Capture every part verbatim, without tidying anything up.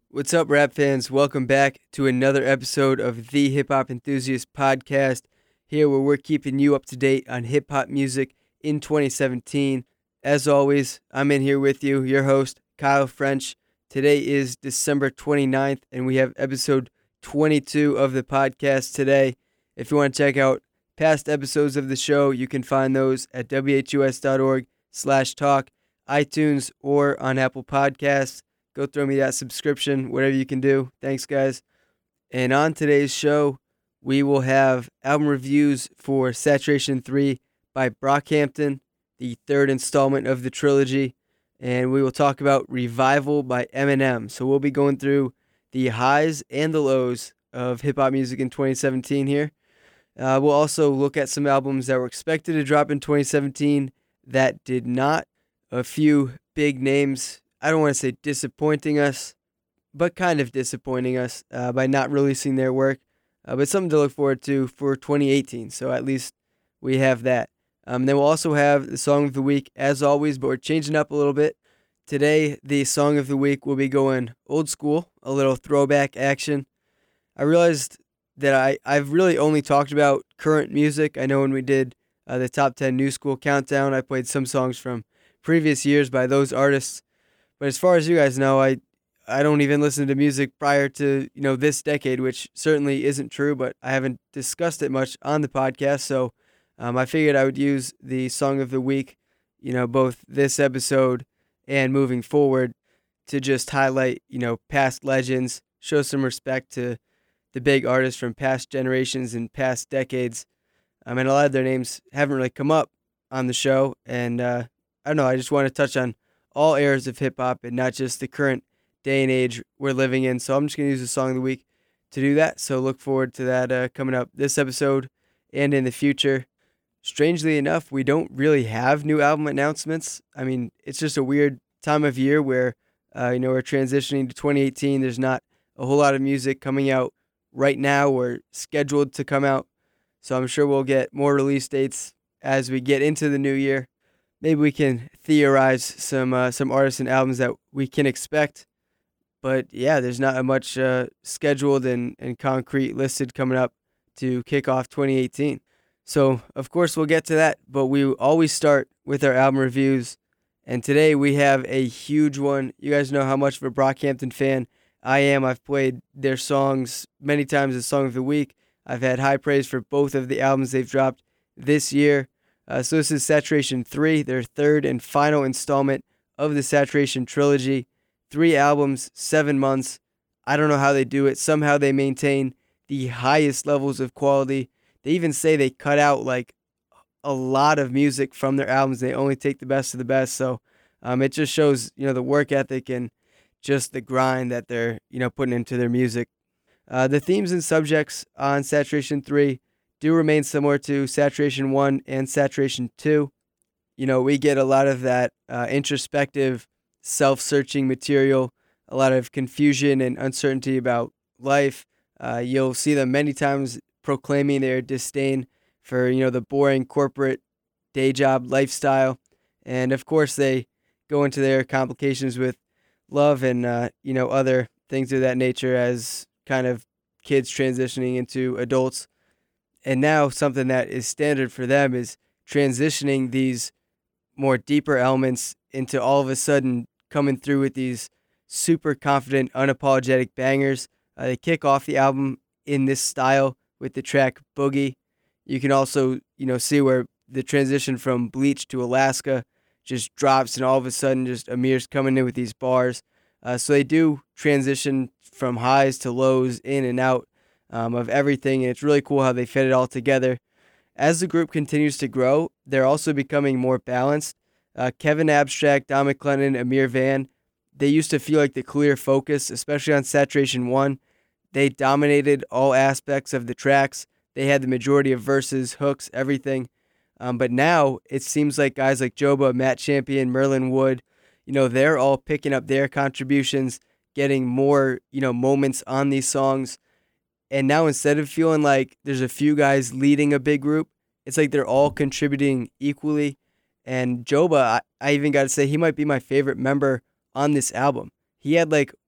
What's up, rap fans? Welcome back to another episode of the Hip Hop Enthusiast Podcast, here where we're keeping you up to date on hip hop music in twenty seventeen. As always, I'm in here with you, your host, Kyle French. Today is December twenty-ninth, and we have episode twenty-two of the podcast today. If you want to check out past episodes of the show, you can find those at W H U S dot org slash talk, iTunes, or on Apple Podcasts. Go throw me that subscription, whatever you can do. Thanks, guys. And on today's show, we will have album reviews for Saturation three by Brockhampton, the third installment of the trilogy. And we will talk about Revival by Eminem. So we'll be going through the highs and the lows of hip-hop music in twenty seventeen here. Uh, we'll also look at some albums that were expected to drop in twenty seventeen that did not. A few big names, I don't want to say disappointing us, but kind of disappointing us uh, by not releasing their work. Uh, but something to look forward to for twenty eighteen. So at least we have that. Um, then we'll also have the Song of the Week, as always, but we're changing up a little bit. Today, the Song of the Week will be going old school, a little throwback action. I realized that I, I've really only talked about current music. I know when we did uh, the Top ten New School Countdown, I played some songs from previous years by those artists. But as far as you guys know, I I don't even listen to music prior to, you know, this decade, which certainly isn't true, but I haven't discussed it much on the podcast. So um, I figured I would use the Song of the Week, you know, both this episode and moving forward to just highlight, you know, past legends, show some respect to the big artists from past generations and past decades. I mean, a lot of their names haven't really come up on the show. And uh, I don't know, I just want to touch on all eras of hip-hop and not just the current day and age we're living in. So I'm just going to use the Song of the Week to do that. So look forward to that uh, coming up this episode and in the future. Strangely enough, we don't really have new album announcements. I mean, it's just a weird time of year where, uh, you know, we're transitioning to twenty eighteen. There's not a whole lot of music coming out right now or scheduled to come out. So I'm sure we'll get more release dates as we get into the new year. Maybe we can theorize some uh, some artists and albums that we can expect. But yeah, there's not much uh, scheduled and, and concrete listed coming up to kick off twenty eighteen. So, of course, we'll get to that. But we always start with our album reviews. And today we have a huge one. You guys know how much of a Brockhampton fan I am. I've played their songs many times as Song of the Week. I've had high praise for both of the albums they've dropped this year. Uh, so this is Saturation three, their third and final installment of the Saturation trilogy. Three albums, seven months. I don't know how they do it. Somehow they maintain the highest levels of quality. They even say they cut out like a lot of music from their albums. They only take the best of the best. So um, it just shows, you know, the work ethic and just the grind that they're, you know, putting into their music. Uh, the themes and subjects on Saturation three do remain similar to Saturation one and Saturation two. You know, we get a lot of that uh, introspective, self-searching material, a lot of confusion and uncertainty about life. Uh, you'll see them many times proclaiming their disdain for, you know, the boring corporate day job lifestyle. And of course, they go into their complications with love and, uh, you know, other things of that nature as kind of kids transitioning into adults. And now something that is standard for them is transitioning these more deeper elements into all of a sudden coming through with these super confident, unapologetic bangers. Uh, they kick off the album in this style with the track Boogie. You can also, you know, see where the transition from Bleach to Alaska just drops and all of a sudden just Amir's coming in with these bars. Uh, so they do transition from highs to lows, in and out um, of everything, and it's really cool how they fit it all together. As the group continues to grow, they're also becoming more balanced. Uh, Kevin Abstract, Don McLennan, Amir Van, they used to feel like the clear focus, especially on Saturation one. They dominated all aspects of the tracks. They had the majority of verses, hooks, everything. Um, but now it seems like guys like Joba, Matt Champion, Merlin Wood, you know, they're all picking up their contributions, getting more, you know, moments on these songs. And now instead of feeling like there's a few guys leading a big group, it's like they're all contributing equally. And Joba, I, I even got to say, he might be my favorite member on this album. He had like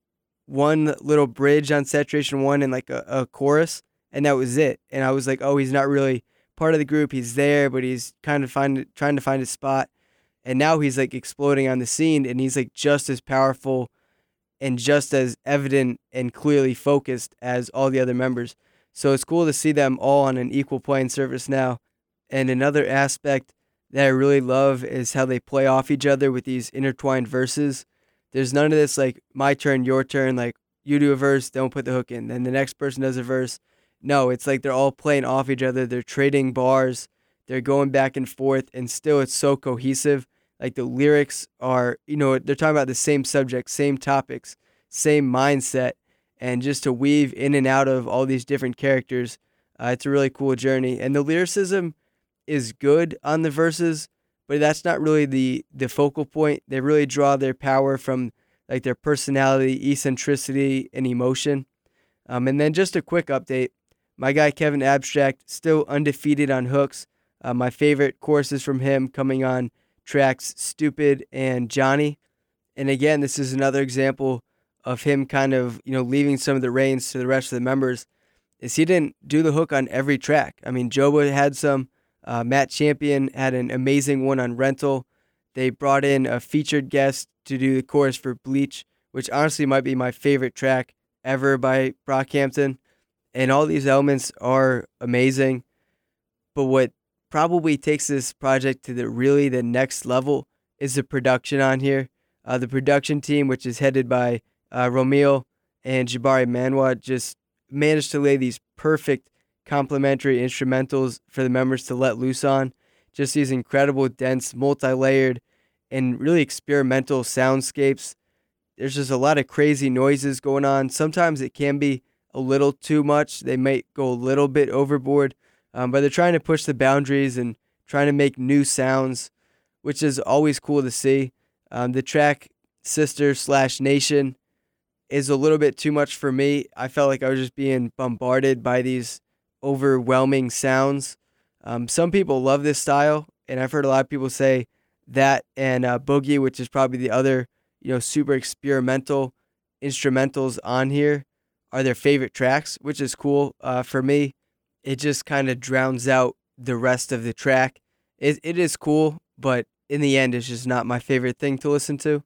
one little bridge on Saturation One and like a, a chorus, and that was it. And I was like, oh, he's not really part of the group. He's there, but he's kind of find trying to find his spot. And now he's like exploding on the scene, and he's like just as powerful and just as evident and clearly focused as all the other members. So it's cool to see them all on an equal playing surface now. And another aspect that I really love is how they play off each other with these intertwined verses. There's none of this like my turn, your turn, like you do a verse, don't put the hook in, then the next person does a verse. No, it's like they're all playing off each other. They're trading bars. They're going back and forth, and still it's so cohesive. Like the lyrics are, you know, they're talking about the same subject, same topics, same mindset, and just to weave in and out of all these different characters, uh, it's a really cool journey. And the lyricism is good on the verses, but that's not really the, the focal point. They really draw their power from like their personality, eccentricity, and emotion. Um, and then just a quick update. My guy Kevin Abstract, still undefeated on hooks. Uh, my favorite choruses from him coming on tracks Stupid and Johnny. And again, this is another example of him kind of, you know, leaving some of the reins to the rest of the members, is he didn't do the hook on every track. I mean, Joba had some. Uh, Matt Champion had an amazing one on Rental. They brought in a featured guest to do the chorus for Bleach, which honestly might be my favorite track ever by Brockhampton. And all these elements are amazing. But what probably takes this project to the really the next level is the production on here. Uh, the production team, which is headed by uh, Romeo and Jabari Manwa, just managed to lay these perfect complementary instrumentals for the members to let loose on. Just these incredible, dense, multi-layered, and really experimental soundscapes. There's just a lot of crazy noises going on. Sometimes it can be a little too much. They might go a little bit overboard, um, but they're trying to push the boundaries and trying to make new sounds, which is always cool to see. Um, the track Sister slash Nation is a little bit too much for me. I felt like I was just being bombarded by these overwhelming sounds. Um, some people love this style, and I've heard a lot of people say that and uh, Boogie, which is probably the other, you know, super experimental instrumentals on here, are their favorite tracks, which is cool. Uh, for me, it just kind of drowns out the rest of the track. It it is cool, but in the end, it's just not my favorite thing to listen to.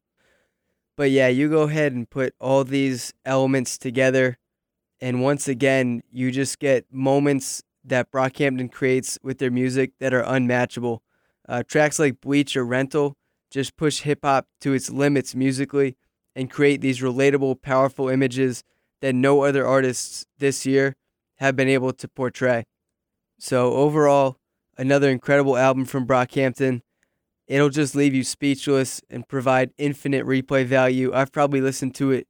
But yeah, you go ahead and put all these elements together, and once again, you just get moments that Brockhampton creates with their music that are unmatchable. Uh, tracks like Bleach or Rental just push hip-hop to its limits musically and create these relatable, powerful images that no other artists this year have been able to portray. So overall, another incredible album from Brockhampton. It'll just leave you speechless and provide infinite replay value. I've probably listened to it,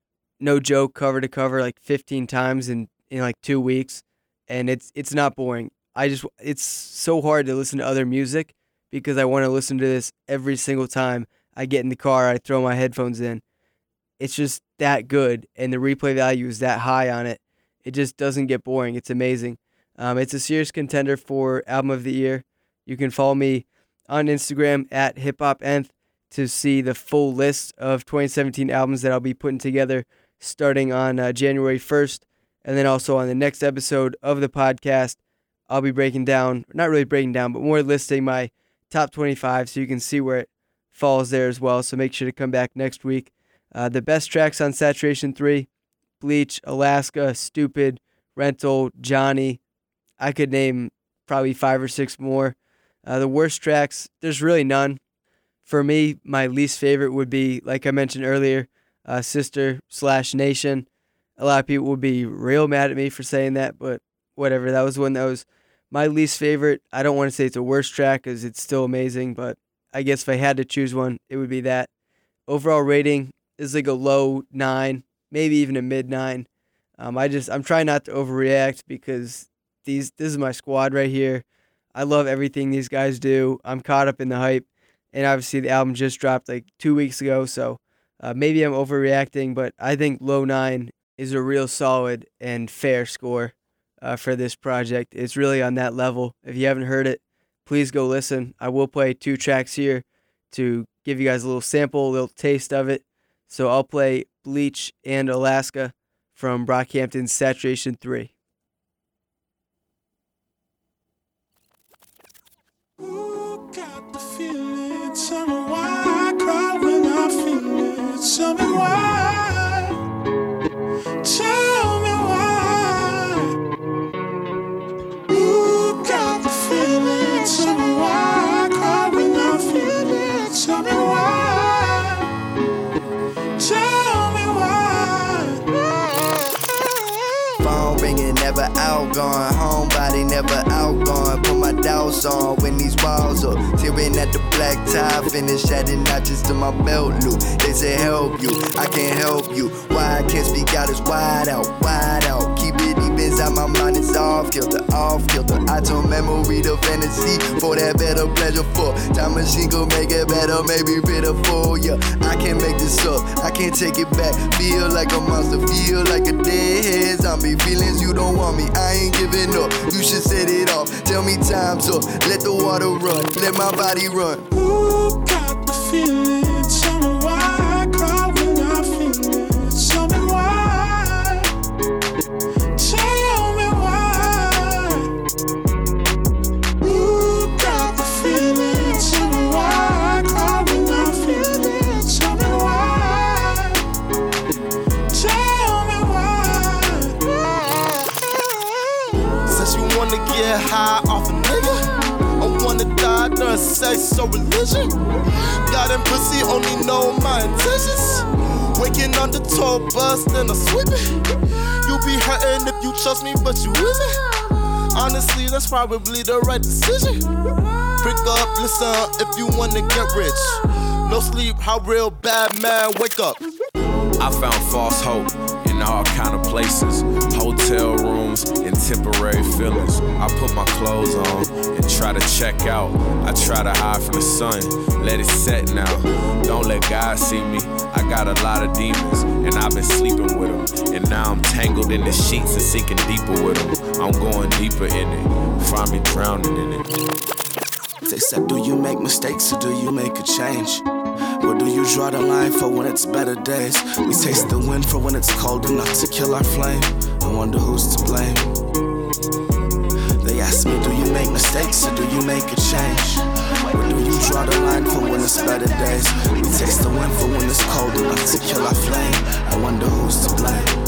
no joke, cover to cover like fifteen times in, in like two weeks, and it's it's not boring. I just it's so hard to listen to other music because I want to listen to this every single time I get in the car, I throw my headphones in. It's just that good, and the replay value is that high on it. It just doesn't get boring. It's amazing. Um, it's a serious contender for Album of the Year. You can follow me on Instagram at hiphopnth to see the full list of twenty seventeen albums that I'll be putting together starting on uh, January first. And then also on the next episode of the podcast, I'll be breaking down, not really breaking down, but more listing my top twenty-five so you can see where it falls there as well. So make sure to come back next week. Uh, the best tracks on Saturation three, Bleach, Alaska, Stupid, Rental, Johnny. I could name probably five or six more. Uh, the worst tracks, there's really none. For me, my least favorite would be, like I mentioned earlier, uh, Sister slash Nation. A lot of people would be real mad at me for saying that, but whatever. That was one that was my least favorite. I don't want to say it's a worst track because it's still amazing, but I guess if I had to choose one, it would be that. Overall rating is like a low nine, maybe even a mid nine. Um, I just I'm trying not to overreact because these this is my squad right here. I love everything these guys do. I'm caught up in the hype, and obviously the album just dropped like two weeks ago, so uh, maybe I'm overreacting, but I think low nine is a real solid and fair score uh, for this project. It's really on that level. If you haven't heard it, please go listen. I will play two tracks here to give you guys a little sample, a little taste of it. So I'll play Bleach, and Alaska from Brockhampton's Saturation three. Ooh, got the feeling. Tell me why I cry when I feel it. Tell me why. Tell me why. Ooh, got the feeling. Tell me why I cry when I feel it. Tell me why. Tell me why. Phone ringing, never outgoing. Homebody never outgoing. Put my doubts on when these walls up. Tearing at the black tie, finish adding notches to my belt loop. They say help you, I can't help you. Why I can't speak out is wide out, wide out. Keep it deep inside my mind, it's off kilter, off kilter. I told memory the fantasy for that better pleasure for. Time machine go make it better, maybe pitiful, yeah. I can't make this up, I can't take it back. Feel like a monster, feel like a deadhead zombie. Feelings you don't want me, I ain't giving up. You should set it off, tell me time's up. Let the water run, let my body run. Ooh, got the feeling. Tell me why I cry when I feel it. Tell me why. Tell me why. Ooh, got the feeling. Tell me why I cry when I feel it. Tell me why. Tell me why. Since you wanna get high off a nigga, I wanna die during sex or religion. Got them pussy, only know my intentions. Waking on the tour bus, then I sweep it. You be hurting if you trust me, but you isn't. Honestly, that's probably the right decision. Pick up, listen, if you wanna get rich. No sleep, how real bad man wake up. I found false hope in all kind of places, hotel rooms and temporary feelings. I put my clothes on and try to check out. I try to hide from the sun, let it set now. Don't let God see me, I got a lot of demons, and I've been sleeping with them. And now I'm tangled in the sheets and sinking deeper with them. I'm going deeper in it, find me drowning in it. They said, do you make mistakes or do you make a change? Or do you draw the line for when it's better days? We taste the wind for when it's cold enough to kill our flame. I wonder who's to blame. They ask me, do you make mistakes or do you make a change? Or do you draw the line for when it's better days? We taste the wind for when it's cold enough to kill our flame. I wonder who's to blame.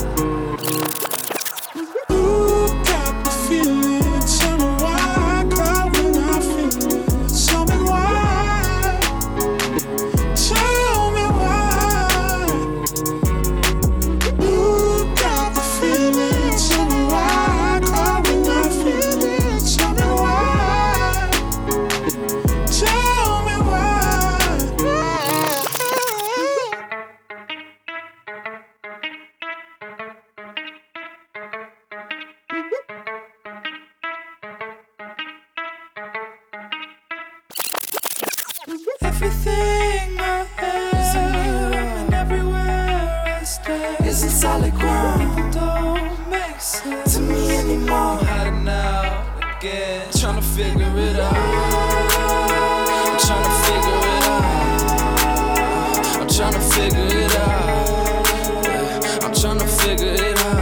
Everything I have and everywhere I stay isn't solid ground. Don't make sense to me anymore. I'm hiding out again, trying to figure it out. I'm trying to figure it out. I'm trying to figure it out. Yeah, I'm trying to figure it out.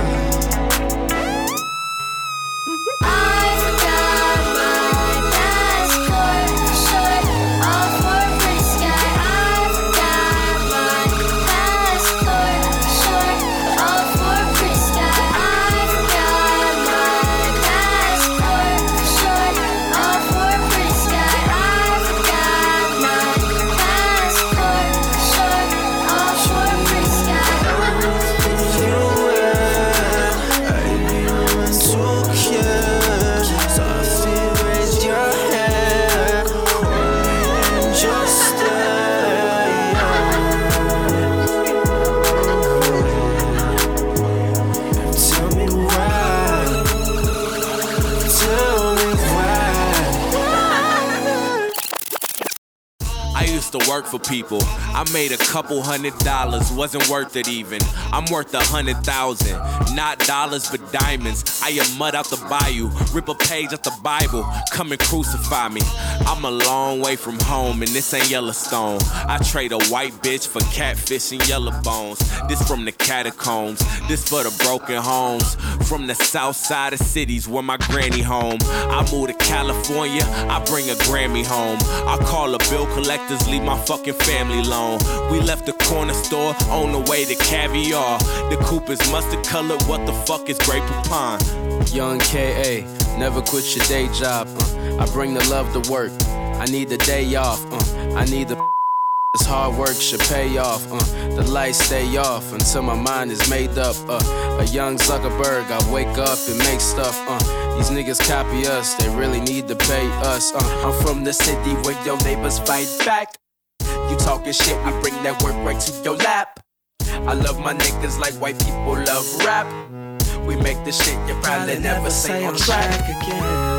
to work for people. I made a couple hundred dollars, wasn't worth it even. I'm worth a hundred thousand, not dollars but diamonds. I am mud out the bayou, rip a page out the Bible, come and crucify me. I'm a long way from home and this ain't Yellowstone. I trade a white bitch for catfish and yellow bones. This from the catacombs, this for the broken homes. From the south side of cities where my granny home. I move to California, I bring a Grammy home. I call the bill collectors, leave my fucking family alone. We left the corner store on the way to caviar. The coupe is mustard colored, what the fuck is Grey Poupon? Young K A, never quit your day job. Uh, I bring the love to work. I need the day off. Uh, I need the this hard work should pay off. Uh, the lights stay off until my mind is made up. Uh, a young Zuckerberg, I wake up and make stuff. Uh, these niggas copy us, they really need to pay us. Uh, I'm from the city where your neighbors fight back. You talking shit, I bring that work right to your lap. I love my niggas like white people love rap. We make the shit you probably never say on track again.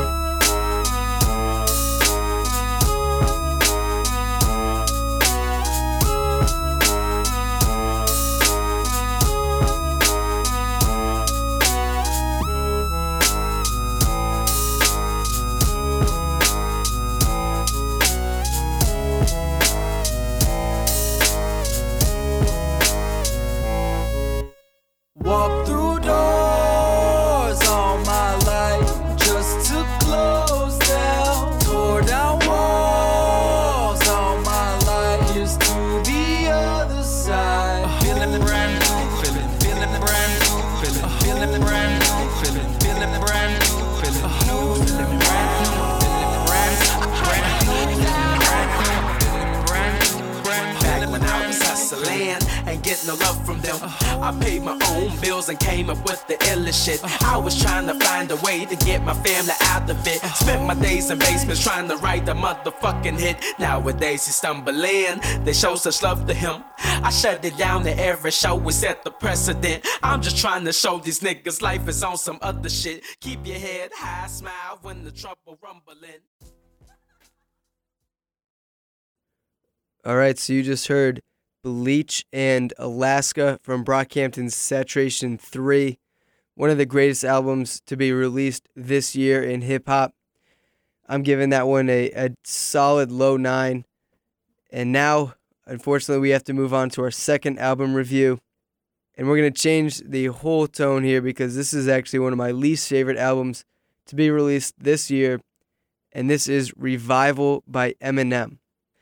Walk through doors all my life just to close down. Tore down walls all my life. Here's to the other side. Feeling brand new, feeling, feeling brand new, feeling, feeling brand new, feeling, feeling brand new, feeling new, feeling brand new, feeling brand new, brand new, brand new, brand new, brand new. Back when I was hustling and getting no love from them, I paid my own bills and came up with the illest shit. I was trying to find a way to get my family out of it. Spent my days in basements trying to write a motherfucking hit. Nowadays he's stumbling, they show such love to him. I shut it down to every show, we set the precedent. I'm just trying to show these niggas life is on some other shit. Keep your head high, smile when the trouble rumbling. All right, so you just heard Bleach and Alaska from Brockhampton's Saturation three, one of the greatest albums to be released this year in hip-hop. I'm giving that one a, a solid low nine. And now, unfortunately, we have to move on to our second album review. And we're going to change the whole tone here because this is actually one of my least favorite albums to be released this year. And this is Revival by Eminem.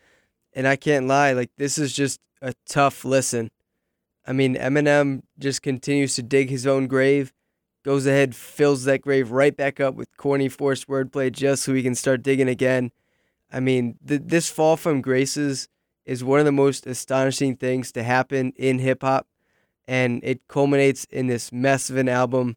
And I can't lie, like this is just a tough listen. I mean, Eminem just continues to dig his own grave, goes ahead, fills that grave right back up with corny forced wordplay just so he can start digging again. I mean, th- this fall from graces is one of the most astonishing things to happen in hip-hop, and it culminates in this mess of an album,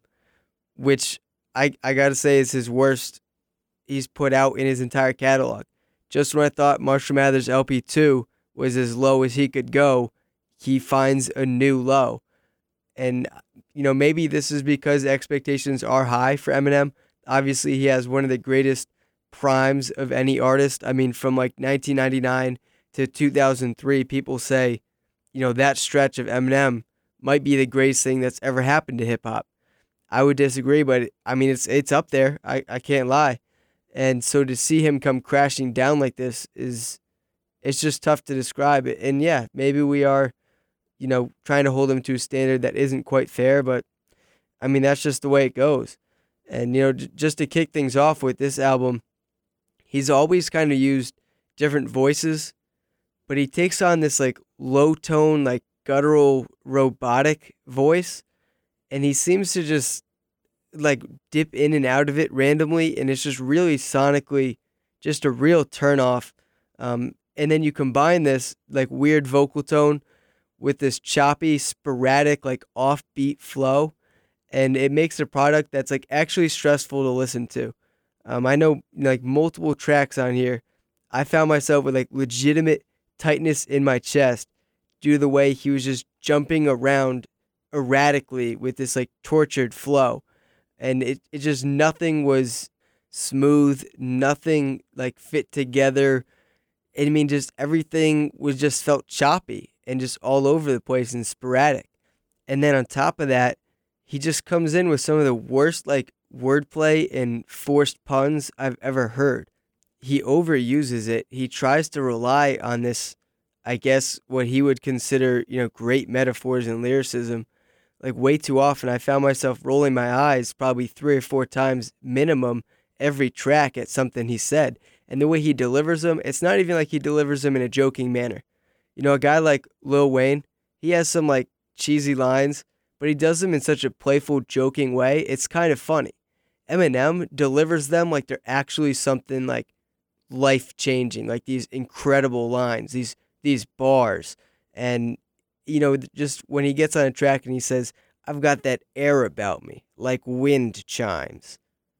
which I, I gotta say is his worst he's put out in his entire catalog. Just when I thought Marshall Mathers L P two was as low as he could go, he finds a new low. And, you know, maybe this is because expectations are high for Eminem. Obviously, he has one of the greatest primes of any artist. I mean, from like nineteen ninety-nine to two thousand three, people say, you know, that stretch of Eminem might be the greatest thing that's ever happened to hip-hop. I would disagree, but, I mean, it's it's up there. I, I can't lie. And so to see him come crashing down like this is, it's just tough to describe it. And yeah, maybe we are, you know, trying to hold him to a standard that isn't quite fair, but I mean, that's just the way it goes. And, you know, j- just to kick things off with this album, he's always kind of used different voices, but he takes on this like low tone, like guttural, robotic voice. And he seems to just like dip in and out of it randomly, and it's just really sonically just a real turnoff. Um, and then you combine this like weird vocal tone with this choppy, sporadic, like offbeat flow, and it makes a product that's like actually stressful to listen to. Um, I know like multiple tracks on here, I found myself with like legitimate tightness in my chest due to the way he was just jumping around erratically with this like tortured flow. And it, it just, nothing was smooth, nothing like fit together. I mean, just everything was just felt choppy and just all over the place and sporadic. And then on top of that, he just comes in with some of the worst like wordplay and forced puns I've ever heard. He overuses it. He tries to rely on this, I guess, what he would consider, you know, great metaphors and lyricism, like way too often. I found myself rolling my eyes probably three or four times minimum every track at something he said. And the way he delivers them, it's not even like he delivers them in a joking manner. You know, a guy like Lil Wayne, he has some like cheesy lines, but he does them in such a playful, joking way. It's kind of funny. Eminem delivers them like they're actually something like life-changing, like these incredible lines, these these bars. And, you know, just when he gets on a track and he says, I've got that air about me, like wind chimes.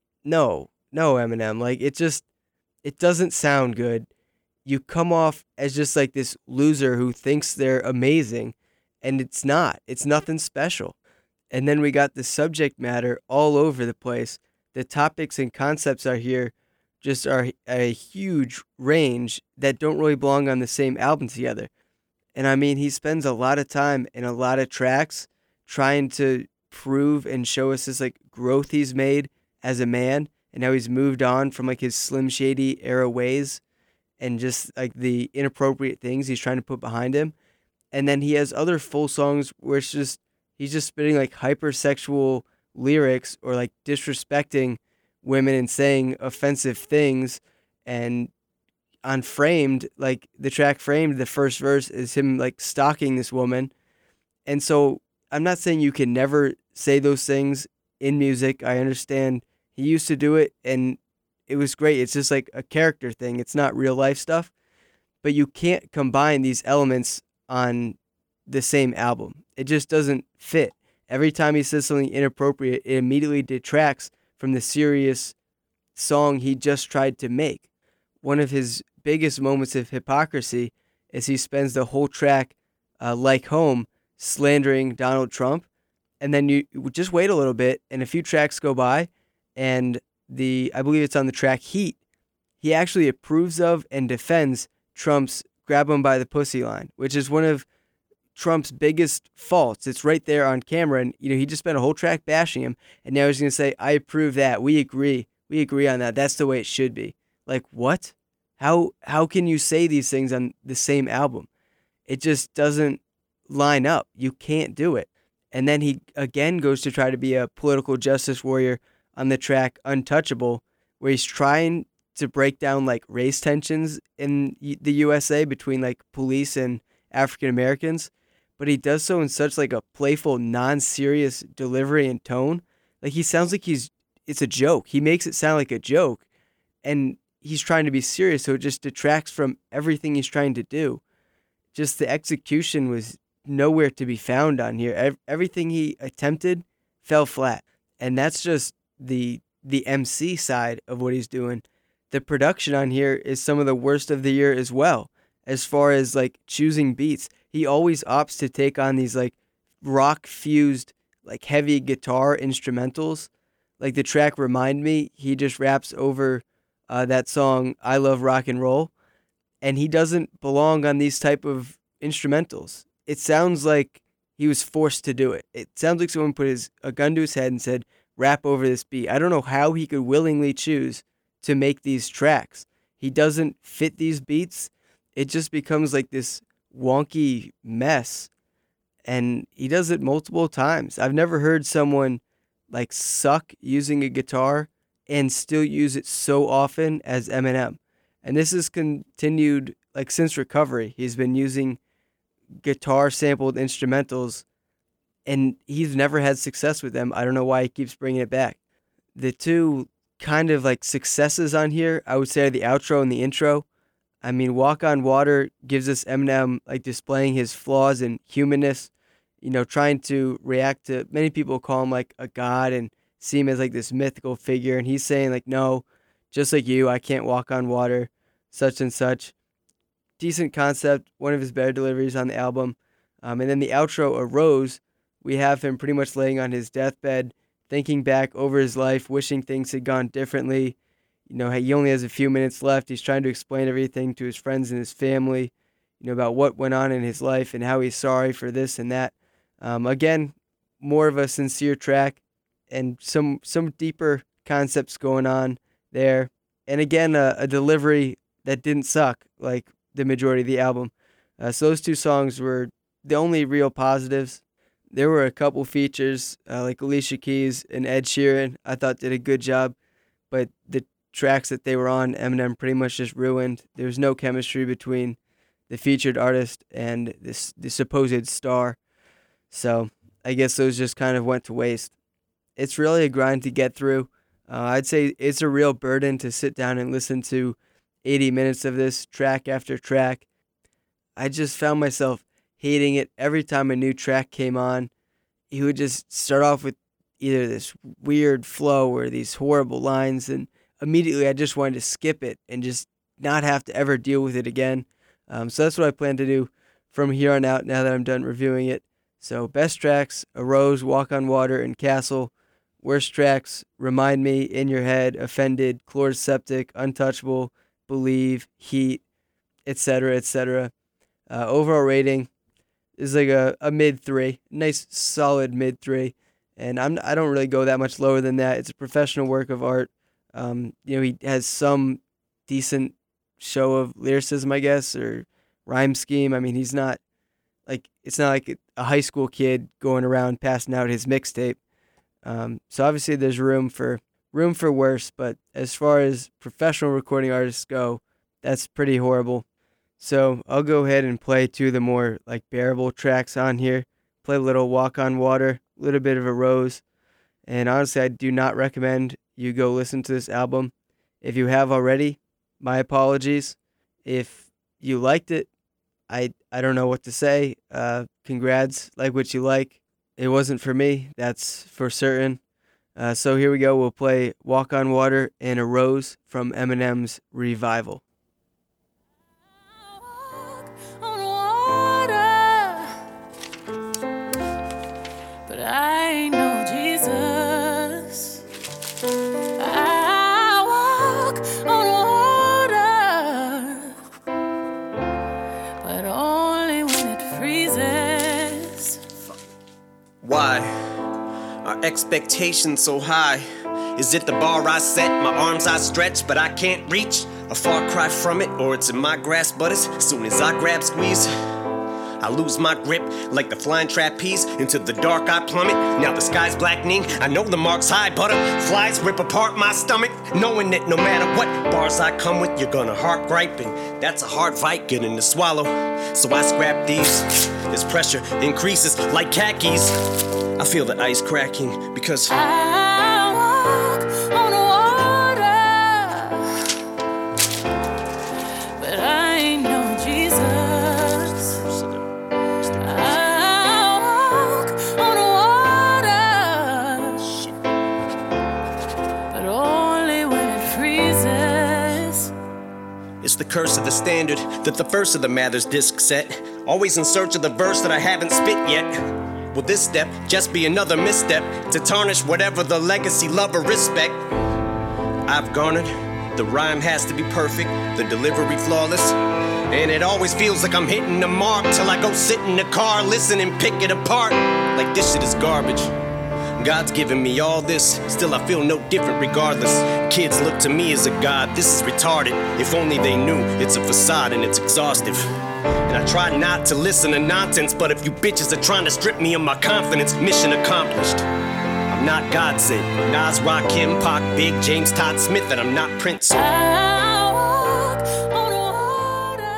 No, no, Eminem. Like, it just, it doesn't sound good. You come off as just like this loser who thinks they're amazing, and it's not. It's nothing special. And then we got the subject matter all over the place. The topics and concepts are here just are a huge range that don't really belong on the same album together. And I mean, he spends a lot of time in a lot of tracks trying to prove and show us this like growth he's made as a man and how he's moved on from like his Slim Shady era ways and just like the inappropriate things he's trying to put behind him. And then he has other full songs where it's just, he's just spitting like hypersexual lyrics or like disrespecting women and saying offensive things. And on Framed, like the track Framed, the first verse is him like stalking this woman. And so I'm not saying you can never say those things in music. I understand he used to do it and it was great. It's just like a character thing. It's not real life stuff. But you can't combine these elements on the same album. It just doesn't fit. Every time he says something inappropriate, it immediately detracts from the serious song he just tried to make. One of his biggest moments of hypocrisy is he spends the whole track, uh, like Home, slandering Donald Trump. And then you just wait a little bit, and a few tracks go by, and the I believe it's on the track Heat, he actually approves of and defends Trump's grab him by the pussy line, which is one of Trump's biggest faults. It's right there on camera, and you know he just spent a whole track bashing him, and now he's going to say, I approve that. We agree. We agree on that. That's the way it should be. Like, what? How how can you say these things on the same album? It just doesn't line up. You can't do it. And then he again goes to try to be a political justice warrior on the track Untouchable, where he's trying to break down like race tensions in the U S A between like police and African Americans, but he does so in such like a playful, non-serious delivery and tone. Like he sounds like he's it's a joke. He makes it sound like a joke, and he's trying to be serious, so it just detracts from everything he's trying to do. Just the execution was nowhere to be found on here. Everything he attempted fell flat, and that's just the the M C side of what he's doing. The production on here is some of the worst of the year as well. As far as like choosing beats, he always opts to take on these like rock fused, like heavy guitar instrumentals. Like the track Remind Me, he just raps over uh, that song I Love Rock and Roll, and he doesn't belong on these type of instrumentals. It sounds like he was forced to do it. It sounds like someone put his a gun to his head and said, rap over this beat. I don't know how he could willingly choose to make these tracks. He doesn't fit these beats. It just becomes like this wonky mess. And he does it multiple times. I've never heard someone like suck using a guitar and still use it so often as Eminem. And this has continued like since Recovery. He's been using guitar sampled instrumentals, and he's never had success with them. I don't know why he keeps bringing it back. The two kind of like successes on here, I would say, are the outro and the intro. I mean, Walk on Water gives us Eminem like displaying his flaws and humanness, you know, trying to react to, many people call him like a god and see him as like this mythical figure. And he's saying like, no, just like you, I can't walk on water, such and such. Decent concept, one of his better deliveries on the album. Um, and then the outro, A Rose, we have him pretty much laying on his deathbed, thinking back over his life, wishing things had gone differently. You know, he only has a few minutes left. He's trying to explain everything to his friends and his family, you know, about what went on in his life and how he's sorry for this and that. Um, again, more of a sincere track and some some deeper concepts going on there. And again, a, a delivery that didn't suck like the majority of the album. Uh, so those two songs were the only real positives. There were a couple features uh, like Alicia Keys and Ed Sheeran I thought did a good job, but the tracks that they were on, Eminem pretty much just ruined. There was no chemistry between the featured artist and this the supposed star. So I guess those just kind of went to waste. It's really a grind to get through. Uh, I'd say it's a real burden to sit down and listen to eighty minutes of this track after track. I just found myself hating it every time a new track came on. He would just start off with either this weird flow or these horrible lines, and immediately I just wanted to skip it and just not have to ever deal with it again. Um, so that's what I plan to do from here on out now that I'm done reviewing it. So best tracks, A Rose, Walk on Water, and Castle. Worst tracks, Remind Me, In Your Head, Offended, Chloroseptic, Untouchable, Believe, Heat, et cetera, et cetera. Uh, overall rating is like a, a mid three, nice solid mid three. And I'm I don't really go that much lower than that. It's a professional work of art. Um, you know, he has some decent show of lyricism, I guess, or rhyme scheme. I mean, he's not like, it's not like a high school kid going around passing out his mixtape. Um, so obviously there's room for room for worse, but as far as professional recording artists go, that's pretty horrible. So I'll go ahead and play two of the more like bearable tracks on here. Play a little Walk on Water, a little bit of A Rose. And honestly, I do not recommend you go listen to this album. If you have already, my apologies. If you liked it, I I don't know what to say. Uh, congrats, like what you like. It wasn't for me, that's for certain. Uh, so here we go. We'll play Walk on Water and A Rose from Eminem's Revival. I know Jesus. I walk on water, but only when it freezes. Why are expectations so high? Is it the bar I set, my arms I stretch, but I can't reach? A far cry from it, or it's in my grasp, but as soon as I grab, squeeze, I lose my grip like the flying trapeze. Into the dark I plummet. Now the sky's blackening. I know the mark's high. Butterflies rip apart my stomach, knowing that no matter what bars I come with, you're gonna heart griping. That's a hard fight getting to swallow. So I scrap these. This pressure increases like khakis. I feel the ice cracking because I walk on water, but I ain't no Jesus. it's the curse of the standard that the first of the Mathers disc set. Always in search of the verse that I haven't spit yet. Will this step just be another misstep to tarnish whatever the legacy, love, or respect I've garnered? The rhyme has to be perfect, the delivery flawless, and it always feels like I'm hitting the mark till I go sit in the car, listen and pick it apart like this shit is garbage. God's given me all this, still I feel no different regardless. Kids look to me as a god, this is retarded. If only they knew it's a facade and it's exhaustive. And I try not to listen to nonsense, but if you bitches are trying to strip me of my confidence, mission accomplished. I'm not God sent, Nas, Rakim, Pac, Big, James, Todd Smith, and I'm not Prince. So I walk on water.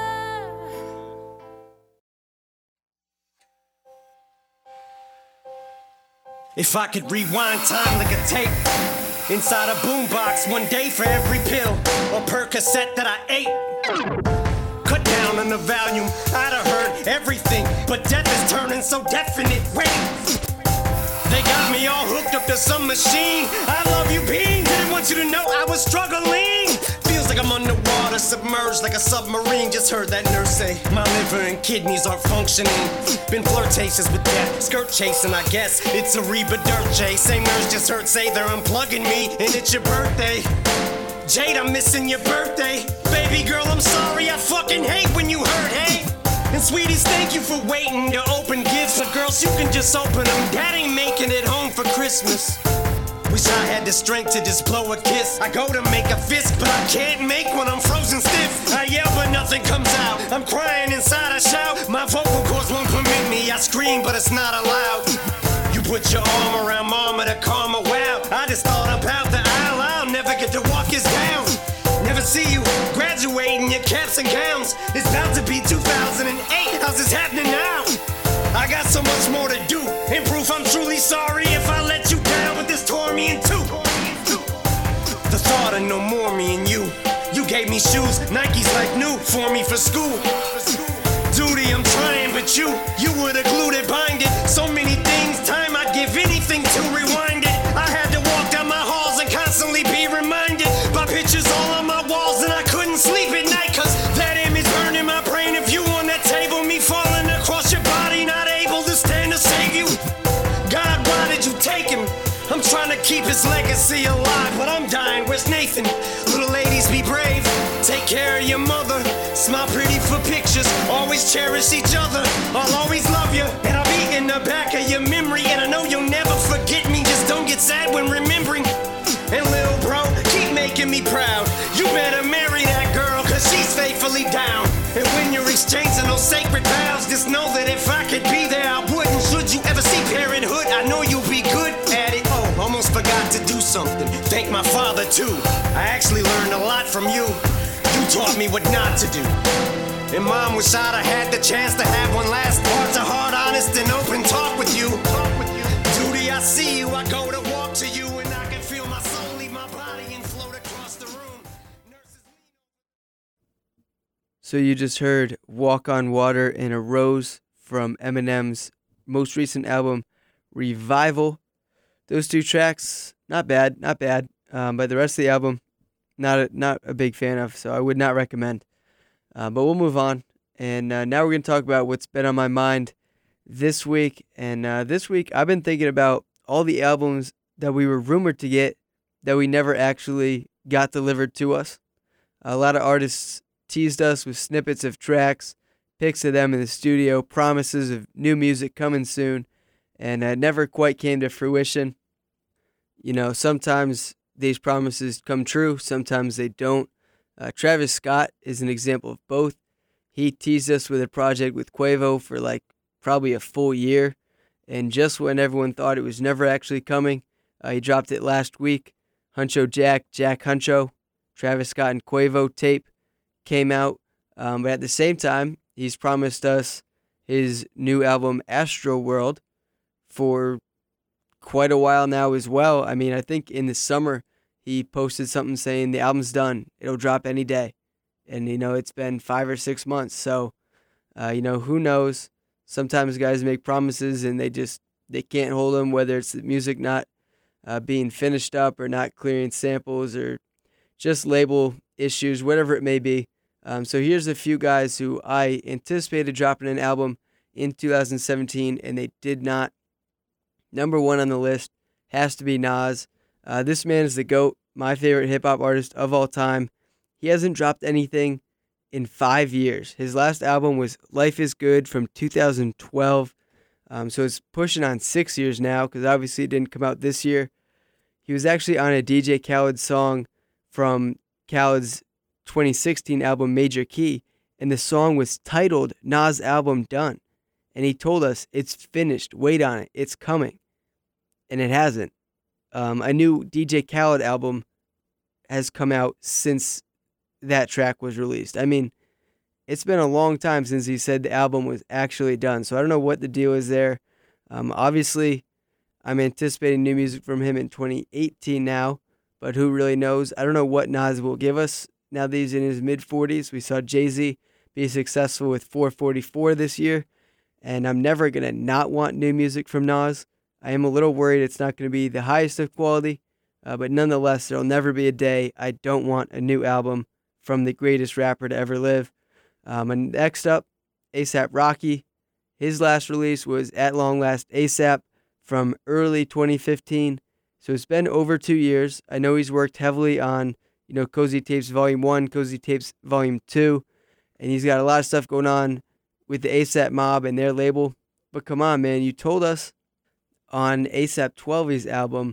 if I could rewind time like a tape inside a boombox, one day for every pill or Percocet that I ate. Cut down on the volume, I'd have heard everything, but death is turning so definite. Wait, they got me all hooked up to some machine. I love you, Bean. Didn't want you to know I was struggling. Feels like I'm underwater, submerged like a submarine. Just heard that nurse say my liver and kidneys aren't functioning. Been flirtatious with death, skirt chasing, I guess. It's a Reba Dirt J. Same nurse just heard say they're unplugging me, and it's your birthday. Jade, I'm missing your birthday. Baby girl, I'm sorry, I fucking hate when you hurt, hey? And sweeties, thank you for waiting to open gifts. But girls, you can just open them. Dad ain't making it home for Christmas. Wish I had the strength to just blow a kiss. I go to make a fist, but I can't make one, I'm frozen stiff. I yell, but nothing comes out. I'm crying inside, I shout. My vocal cords won't permit me. I scream, but it's not allowed. You put your arm around mama to calm her. Wow, I just thought about the aisle. I'll never get to walk his down. Never see you graduating your caps and gowns. It's about to be two thousand eight. How's this happening now? I got so much more to do. In proof, I'm truly sorry if I let you down, but this tore me in two. The thought of no more me and you. You gave me shoes, Nikes like new for me for school. Duty, I'm trying, but you, you were the glue that bind it. So many things, time I'd give anything to rewind it. I had to walk down my halls and constantly be reminded by pictures all on my walls, and I couldn't sleep at night, cause that image burned in my brain. If you on that table, me falling across your body, not able to stand to save you. God, why did you take him? I'm trying to keep his legacy alive, but I'm dying. Where's Nathan? Little ladies, be brave. Take care of your mother. Smile pretty for pictures. Always cherish each other. I'll always love you, and I'll be in the back of your memory. And I know you'll never forget me. Just don't get sad when remembering. And little bro, keep making me proud. You better marry that girl, cause she's faithfully down. And when you're exchanging those sacred vows, just know that if I could be there, I would. And should you ever see parenthood, I know you'll be good at it. Oh, almost forgot to do something. Thank my father too. I actually learned a lot from you. You taught me what not to do. And mom, wish I'd have had the chance to have one last heart to heart, honest and open talk with you. Duty, I see you, I go to walk to you, and I can feel my soul leave my body and float across the room. Nurses... So you just heard Walk on Water and a Rose from Eminem's most recent album, Revival. Those two tracks, not bad, not bad. Um, but the rest of the album, not a, not a big fan of, so I would not recommend. Uh, but we'll move on. And uh, now we're going to talk about what's been on my mind this week. And uh, this week, I've been thinking about all the albums that we were rumored to get that we never actually got delivered to us. A lot of artists teased us with snippets of tracks, pics of them in the studio, promises of new music coming soon, and it never quite came to fruition. You know, sometimes these promises come true, sometimes they don't. Uh, Travis Scott is an example of both. He teased us with a project with Quavo for like probably a full year, and just when everyone thought it was never actually coming, uh, he dropped it last week. Huncho Jack, Jack Huncho, Travis Scott and Quavo tape came out, um, but at the same time, he's promised us his new album, Astro World, for quite a while now as well. I mean, I think in the summer, he posted something saying the album's done. It'll drop any day. And, you know, it's been five or six months. So, uh, you know, who knows? Sometimes guys make promises and they just, they can't hold them, whether it's the music not uh, being finished up or not clearing samples or just label issues, whatever it may be. Um, so here's a few guys who I anticipated dropping an album in two thousand seventeen, and they did not. Number one on the list has to be Nas. Uh, this man is the GOAT, my favorite hip-hop artist of all time. He hasn't dropped anything in five years. His last album was Life is Good from two thousand twelve. Um, so it's pushing on six years now because obviously it didn't come out this year. He was actually on a D J Khaled song from Khaled's twenty sixteen album Major Key, and the song was titled Nas Album Done. And he told us, it's finished, wait on it, it's coming. And it hasn't. Um, a new D J Khaled album has come out since that track was released. I mean, it's been a long time since he said the album was actually done. So I don't know what the deal is there. Um, obviously, I'm anticipating new music from him in twenty eighteen now, but who really knows? I don't know what Nas will give us now that he's in his mid-forties. We saw Jay-Z be successful with four forty-four this year, and I'm never going to not want new music from Nas. I am a little worried it's not going to be the highest of quality, uh, but nonetheless, there'll never be a day I don't want a new album from the greatest rapper to ever live. Um, and next up, A$AP Rocky. His last release was At Long Last A$AP from early twenty fifteen. So it's been over two years. I know he's worked heavily on you know, Cozy Tapes Volume one, Cozy Tapes Volume two. And he's got a lot of stuff going on with the ASAP Mob and their label. But come on, man, you told us on ASAP twelve's album,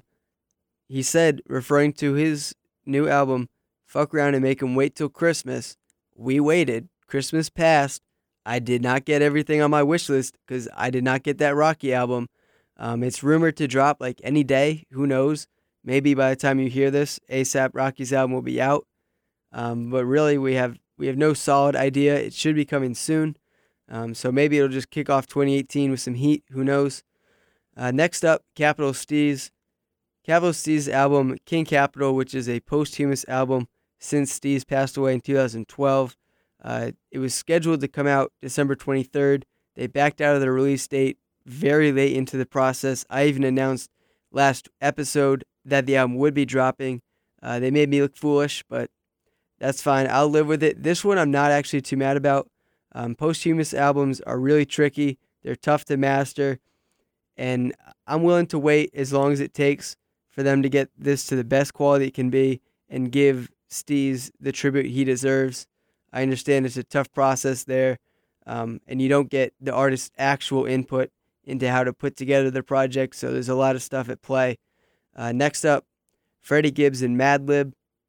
he said, referring to his new album, fuck around and make him wait till Christmas. We waited. Christmas passed. I did not get everything on my wish list because I did not get that Rocky album. Um, it's rumored to drop like any day. Who knows? Maybe by the time you hear this, ASAP Rocky's album will be out. Um, but really, we have we have no solid idea. It should be coming soon. Um, so maybe it'll just kick off twenty eighteen with some heat. Who knows? Uh, next up, Capital Steez. Capital Steez' album, King Capital, which is a posthumous album since Steez passed away in two thousand twelve. Uh, it was scheduled to come out December twenty-third. They backed out of the release date very late into the process. I even announced last episode that the album would be dropping. Uh, they made me look foolish, but that's fine. I'll live with it. This one I'm not actually too mad about. Um, posthumous albums are really tricky. They're tough to master. And I'm willing to wait as long as it takes for them to get this to the best quality it can be and give Steez the tribute he deserves. I understand it's a tough process there, um, and you don't get the artist's actual input into how to put together the project, so there's a lot of stuff at play. Uh, next up, Freddie Gibbs and Madlib.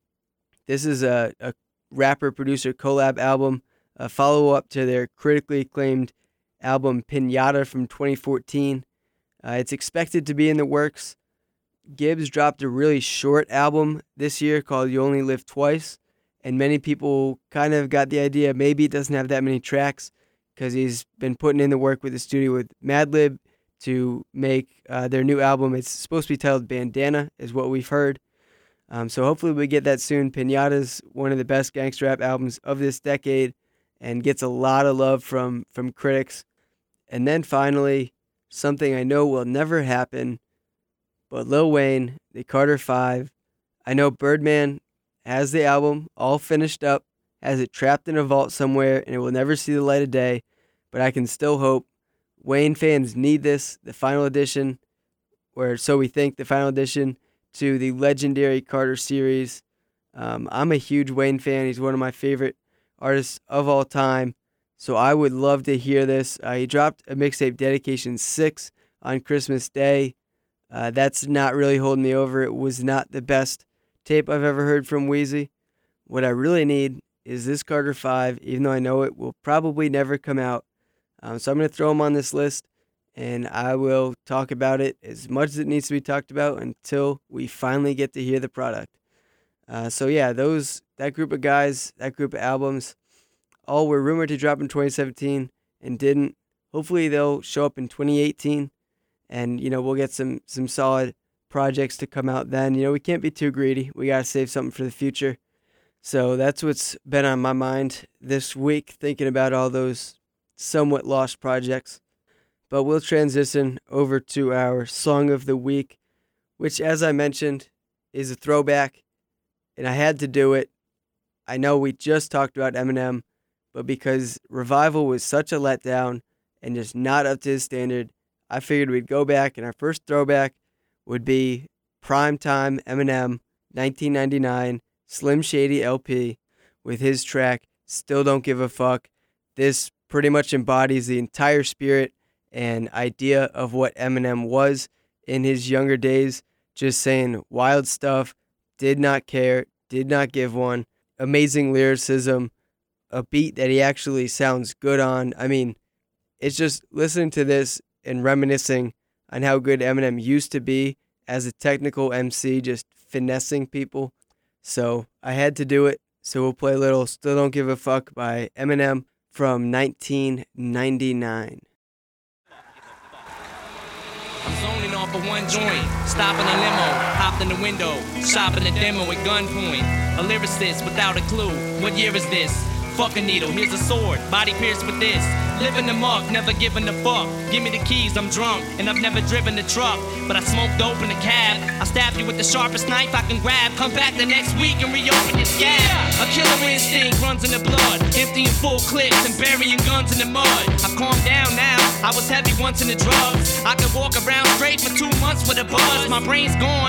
This is a, a rapper-producer collab album, a follow-up to their critically acclaimed album Pinata from twenty fourteen. Uh, it's expected to be in the works. Gibbs dropped a really short album this year called You Only Live Twice, and many people kind of got the idea maybe it doesn't have that many tracks because he's been putting in the work with the studio with Madlib to make uh, their new album. It's supposed to be titled Bandana, is what we've heard. Um, so hopefully we get that soon. Pinata's one of the best gangster rap albums of this decade and gets a lot of love from, from critics. And then finally, something I know will never happen, but Lil Wayne, the Carter Five. I know Birdman has the album all finished up, has it trapped in a vault somewhere, and it will never see the light of day, but I can still hope. Wayne fans need this, the final edition, or so we think, the final edition to the legendary Carter series. Um, I'm a huge Wayne fan. He's one of my favorite artists of all time, so I would love to hear this. Uh, he dropped a mixtape, Dedication six, on Christmas Day. Uh, that's not really holding me over. It was not the best tape I've ever heard from Weezy. What I really need is this Carter Five, even though I know it will probably never come out. Um, so I'm going to throw him on this list, and I will talk about it as much as it needs to be talked about until we finally get to hear the product. Uh, so yeah, those that group of guys, that group of albums, all were rumored to drop in twenty seventeen and didn't. Hopefully they'll show up in twenty eighteen, and you know we'll get some some solid projects to come out then. You know we can't be too greedy. We gotta save something for the future. So that's what's been on my mind this week, thinking about all those somewhat lost projects. But we'll transition over to our Song of the Week, which, as I mentioned, is a throwback, and I had to do it. I know we just talked about Eminem, but because Revival was such a letdown and just not up to his standard, I figured we'd go back, and our first throwback would be Primetime Eminem, nineteen ninety-nine, Slim Shady L P, with his track, Still Don't Give a Fuck. This pretty much embodies the entire spirit and idea of what Eminem was in his younger days, just saying wild stuff, did not care, did not give one, amazing lyricism, a beat that he actually sounds good on. I mean, it's just listening to this and reminiscing on how good Eminem used to be as a technical M C, just finessing people. So I had to do it. So we'll play a little Still Don't Give a Fuck by Eminem from nineteen ninety-nine. Zoning off of one joint, stopping a limo, hopped in the window, shopping a demo at gunpoint. A lyricist without a clue, what year is this? Fuck a needle, here's a sword, body pierced with this. Living the muck, never giving a fuck. Give me the keys, I'm drunk, and I've never driven the truck. But I smoke dope in a cab. I stab you with the sharpest knife I can grab. Come back the next week and reopen your scab. A killer instinct runs in the blood, emptying full clips and burying guns in the mud. I've calmed down now, I was heavy once in the drugs. I could walk around straight for two months with a buzz. My brain's gone, my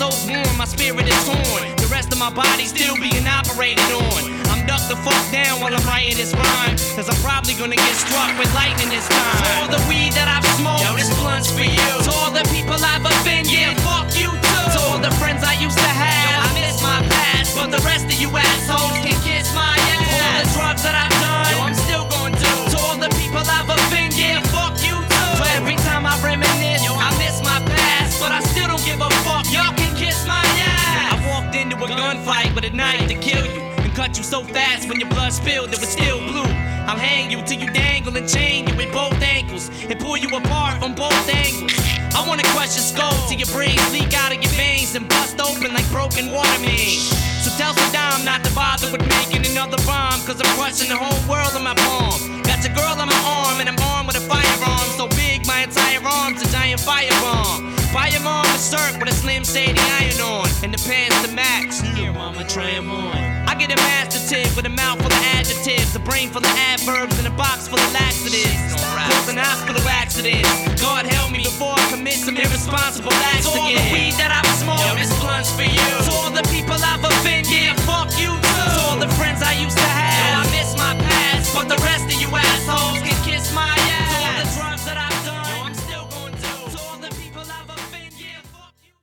soul's warm, my spirit is torn. The rest of my body still being operated on. I'm ducked the fuck down while I'm writing this rhyme, cause I'm probably gonna get struck with lightning this time. To all the weed that I've smoked, yo, this blunt's for you. To all the people I've offended, yeah, fuck you too. To all the friends I used to have, yo, I miss my past, but the rest of you assholes can kiss my ass. All the drugs that I've done, yo, I'm still gonna do. To all the people I've offended, yeah, fuck you too. So every time I reminisce, yo, I miss my past, but I still don't give a fuck, y'all can kiss my ass. I walked into a gunfight with a knife to kill you, cut you so fast when your blood spilled it was still blue. I'll hang you till you dangle and chain you with both ankles and pull you apart from both angles. I wanna crush your skull till your brains leak out of your veins and bust open like broken water mains. So tell Saddam not to bother with making another bomb, cause I'm crushing the whole world in my palm. Got your girl on my arm and I'm armed with a firearm so big my entire arm's a giant firebomb. Firebomb is circ with a Slim Shady iron on and the pants to max. Here mama, try 'em on. I get a master tip with a mouth full of adjectives, a brain full of adverbs, and a box full of laxatives. Causing hospital accidents. God help me before I commit some irresponsible acts again. To all the weed that I've smoked, yo, this blunt's for you. To all the people I've offended, yeah, fuck you too. To all the friends I used to have, yo, I miss my past, but the rest of you assholes can kiss my ass. To all the drugs that I've done, yo, I'm still going to. To all the people I've offended, yeah, fuck you.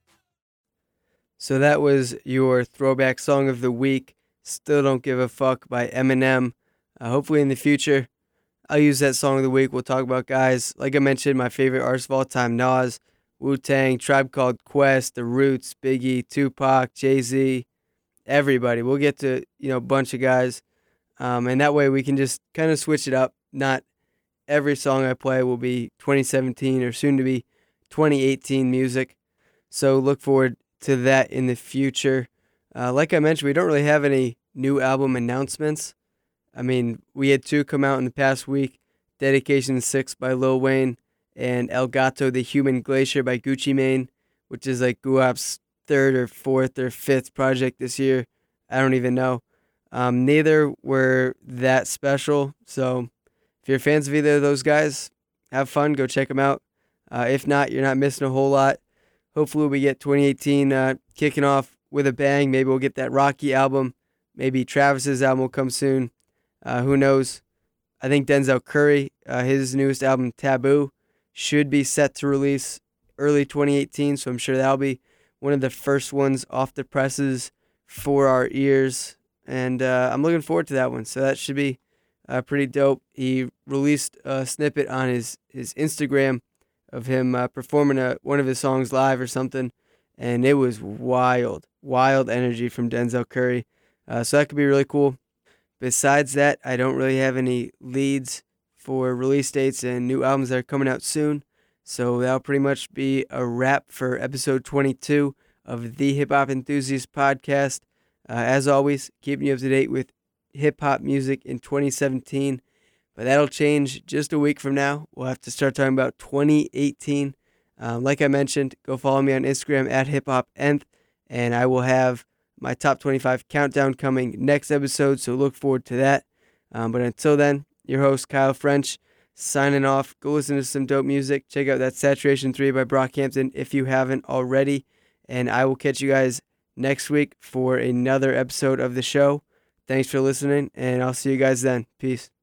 So that was your throwback song of the week, Still Don't Give a Fuck by Eminem. Uh, hopefully in the future, I'll use that song of the week. We'll talk about guys, like I mentioned, my favorite artists of all time, Nas, Wu-Tang, Tribe Called Quest, The Roots, Biggie, Tupac, Jay-Z, everybody. We'll get to, you know, a bunch of guys. Um, and that way we can just kind of switch it up. Not every song I play will be twenty seventeen or soon to be twenty eighteen music. So look forward to that in the future. Uh, like I mentioned, we don't really have any new album announcements. I mean, we had two come out in the past week, Dedication six by Lil Wayne and El Gato, The Human Glacier by Gucci Mane, which is like Guap's third or fourth or fifth project this year. I don't even know. Um, neither were that special, so if you're fans of either of those guys, have fun, go check them out. Uh, if not, you're not missing a whole lot. Hopefully we get twenty eighteen uh, kicking off with a bang. Maybe we'll get that Rocky album. Maybe Travis's album will come soon. Uh, who knows? I think Denzel Curry, uh, his newest album, Taboo, should be set to release early twenty eighteen, so I'm sure that'll be one of the first ones off the presses for our ears, and uh, I'm looking forward to that one, so that should be uh, pretty dope. He released a snippet on his, his Instagram of him uh, performing a, one of his songs live or something, and it was wild, wild energy from Denzel Curry, uh, so that could be really cool. Besides that, I don't really have any leads for release dates and new albums that are coming out soon. So that'll pretty much be a wrap for episode twenty-two of the Hip Hop Enthusiast Podcast. Uh, as always, keeping you up to date with hip hop music in twenty seventeen. But that'll change just a week from now. We'll have to start talking about twenty eighteen. Um, like I mentioned, go follow me on Instagram at hip hop nth, and I will have my top twenty-five countdown coming next episode, so look forward to that. Um, but until then, your host, Kyle French, signing off. Go listen to some dope music. Check out that Saturation three by Brockhampton if you haven't already. And I will catch you guys next week for another episode of the show. Thanks for listening, and I'll see you guys then. Peace.